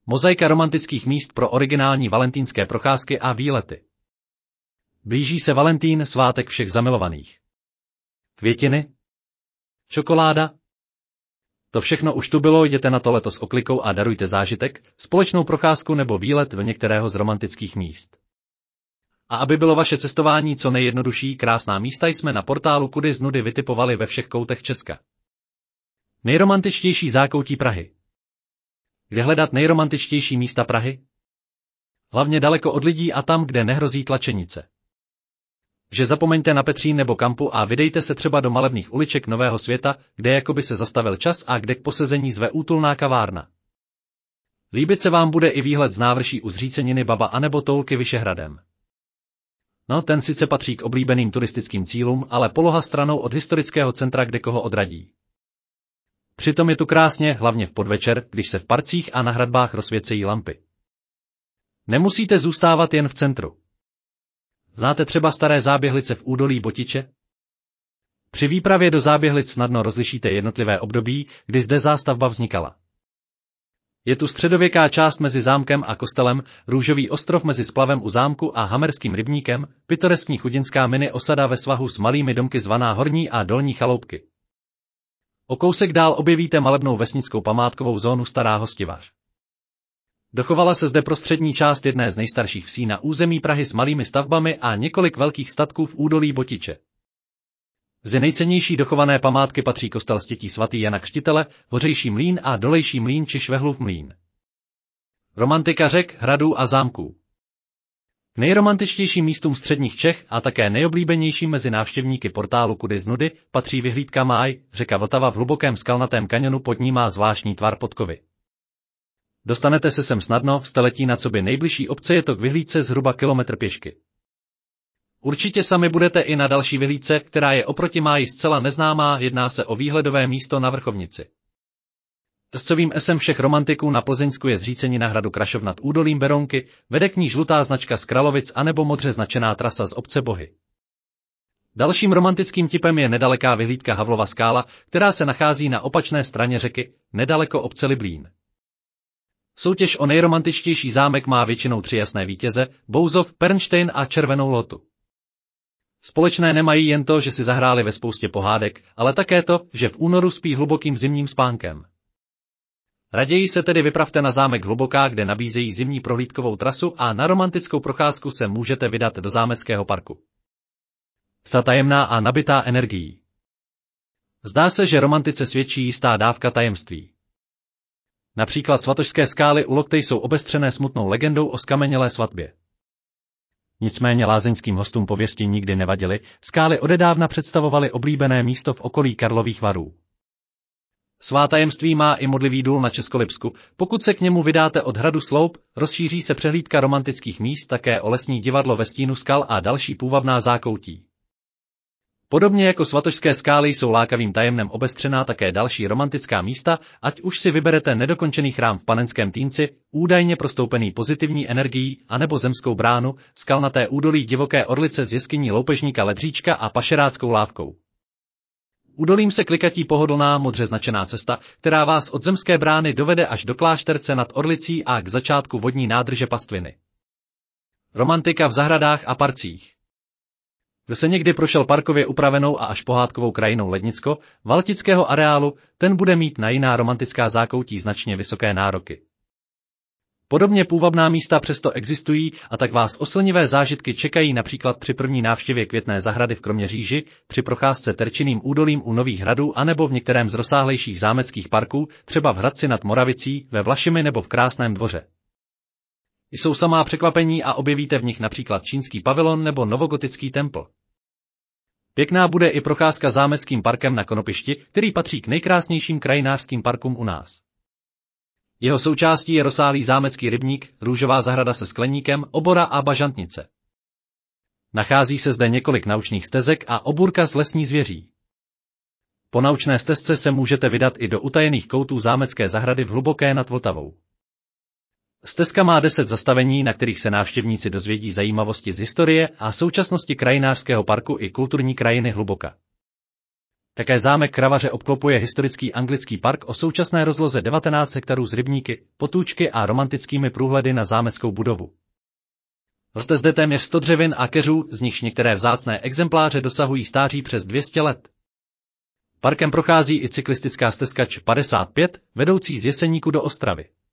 Mozaika romantických míst pro originální valentýnské procházky a výlety. Blíží se Valentín, svátek všech zamilovaných. Květiny? Čokoláda? To všechno už tu bylo, jděte na to letos oklikou a darujte zážitek, společnou procházku nebo výlet do některého z romantických míst. A aby bylo vaše cestování co nejjednodušší, krásná místa jsme na portálu Kudy z nudy vytipovali ve všech koutech Česka. Nejromantičtější zákoutí Prahy. Kde hledat nejromantičtější místa Prahy? Hlavně daleko od lidí a tam, kde nehrozí tlačenice. Že zapomeňte na Petřín nebo Kampu a vydejte se třeba do malebných uliček Nového Světa, kde jakoby se zastavil čas a kde k posezení zve útulná kavárna. Líbit se vám bude i výhled z návrší u Zříceniny Baba anebo Toulky Vyšehradem. No, ten sice patří k oblíbeným turistickým cílům, ale poloha stranou od historického centra kde koho odradí. Přitom je tu krásně, hlavně v podvečer, když se v parcích a na hradbách rozsvěcejí lampy. Nemusíte zůstávat jen v centru. Znáte třeba staré Záběhlice v údolí Botiče? Při výpravě do Záběhlic snadno rozlišíte jednotlivé období, kdy zde zástavba vznikala. Je tu středověká část mezi zámkem a kostelem, růžový ostrov mezi splavem u zámku a Hamerským rybníkem, pitoreskní chudinská mini osada ve svahu s malými domky zvaná Horní a Dolní Chaloupky. O kousek dál objevíte malebnou vesnickou památkovou zónu Stará Hostivař. Dochovala se zde prostřední část jedné z nejstarších vsí na území Prahy s malými stavbami a několik velkých statků v údolí Botiče. Z nejcennější dochované památky patří kostel Stětí svatý Jana Křtitele, Hořejší mlýn a Dolejší mlýn či Švehlův mlýn. Romantika řek, hradů a zámků. K nejromantičtějším místům středních Čech a také nejoblíbenějším mezi návštěvníky portálu Kudy z nudy patří vyhlídka Máj, řeka Vltava v hlubokém skalnatém kaňonu, pod ní má zvláštní tvar podkovy. Dostanete se sem snadno, jste letí na coby nejbližší obce, je to k vyhlídce zhruba kilometr pěšky. Určitě sami budete i na další vyhlídce, která je oproti Máji zcela neznámá, jedná se o výhledové místo na Vrchovnici. Trscovým esem všech romantiků na Plzeňsku je Zřícenina hradu Krašov nad údolím Berounky, vede k ní žlutá značka z Kralovic anebo modře značená trasa z obce Bohy. Dalším romantickým tipem je nedaleká vyhlídka Havlova skála, která se nachází na opačné straně řeky, nedaleko obce Liblín. Soutěž o nejromantičtější zámek má většinou 3 jasné vítěze, Bouzov, Pernštejn a Červenou lotu. Společné nemají jen to, že si zahráli ve spoustě pohádek, ale také to, že v únoru spí hlubokým zimním spánkem. Raději se tedy vypravte na zámek Hluboká, kde nabízejí zimní prohlídkovou trasu a na romantickou procházku se můžete vydat do zámeckého parku. Psa tajemná a nabitá energií. Zdá se, že romantice svědčí jistá dávka tajemství. Například svatošské skály u Loktej jsou obestřené smutnou legendou o skamenělé svatbě. Nicméně lázeňským hostům pověsti nikdy nevadily, skály odedávna představovaly oblíbené místo v okolí Karlových Varů. Svá tajemství má i modlivý důl na Českolipsku, pokud se k němu vydáte od hradu Sloup, rozšíří se přehlídka romantických míst také o lesní divadlo ve stínu skal a další půvabná zákoutí. Podobně jako svatošské skály jsou lákavým tajemnem obestřená také další romantická místa, ať už si vyberete nedokončený chrám v Panenském Týnci, údajně prostoupený pozitivní energií, anebo Zemskou bránu, skalnaté údolí Divoké Orlice z jeskyní loupežníka Ledříčka a Pašeráckou lávkou. Údolím se klikatí pohodlná modře značená cesta, která vás od Zemské brány dovede až do Klášterce nad Orlicí a k začátku vodní nádrže Pastviny. Romantika v zahradách a parcích. Kdo se někdy prošel parkově upravenou a až pohádkovou krajinou Lednicko, Valtického areálu, ten bude mít na jiná romantická zákoutí značně vysoké nároky. Podobně půvabná místa přesto existují a tak vás oslnivé zážitky čekají například při první návštěvě Květné zahrady v Kroměříži, při procházce Terčiným údolím u Nových hradů anebo v některém z rozsáhlejších zámeckých parků, třeba v Hradci nad Moravicí, ve Vlašimi nebo v Krásném Dvoře. Jsou samá překvapení a objevíte v nich například čínský pavilon nebo novogotický templ. Pěkná bude i procházka zámeckým parkem na Konopišti, který patří k nejkrásnějším krajinářským parkům u nás. Jeho součástí je rozsáhlý zámecký rybník, růžová zahrada se skleníkem, obora a bažantnice. Nachází se zde několik naučných stezek a obůrka s lesní zvěří. Po naučné stezce se můžete vydat i do utajených koutů zámecké zahrady v Hluboké nad Vltavou. Stezka má 10 zastavení, na kterých se návštěvníci dozvědí zajímavosti z historie a současnosti krajinářského parku i kulturní krajiny Hluboka. Také zámek Kravaře obklopuje historický anglický park o současné rozloze 19 hektarů s rybníky, potůčky a romantickými průhledy na zámeckou budovu. Roste zde téměř 100 dřevin a keřů, z nichž některé vzácné exempláře dosahují stáří přes 200 let. Parkem prochází i cyklistická stezka ČT 55, vedoucí z Jeseníku do Ostravy.